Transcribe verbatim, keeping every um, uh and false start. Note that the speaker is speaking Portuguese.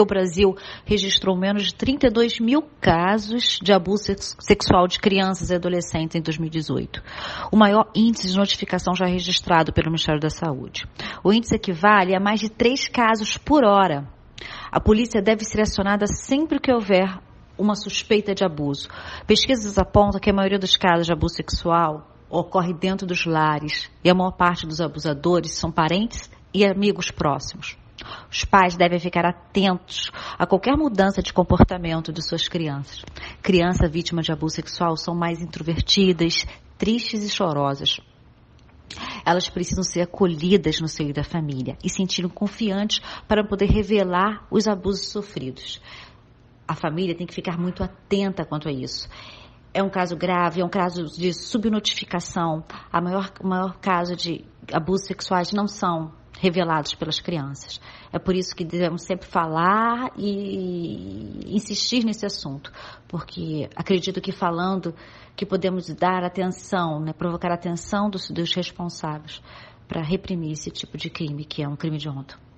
O Brasil registrou menos de trinta e dois mil casos de abuso sexual de crianças e adolescentes em dois mil e dezoito. O maior índice de notificação já registrado pelo Ministério da Saúde. O índice equivale a mais de três casos por hora. A polícia deve ser acionada sempre que houver uma suspeita de abuso. Pesquisas apontam que a maioria dos casos de abuso sexual ocorre dentro dos lares e a maior parte dos abusadores são parentes e amigos próximos. Os pais devem ficar atentos a qualquer mudança de comportamento de suas crianças. Crianças vítimas de abuso sexual são mais introvertidas, tristes e chorosas. Elas precisam ser acolhidas no seio da família e sentirem confiantes para poder revelar os abusos sofridos. A família tem que ficar muito atenta quanto a isso. É um caso grave, é um caso de subnotificação. A maior, o maior caso de abusos sexuais não são revelados pelas crianças. É por isso que devemos sempre falar e insistir nesse assunto, porque acredito que falando que podemos dar atenção, né, provocar a atenção dos, dos responsáveis para reprimir esse tipo de crime, que é um crime de honra.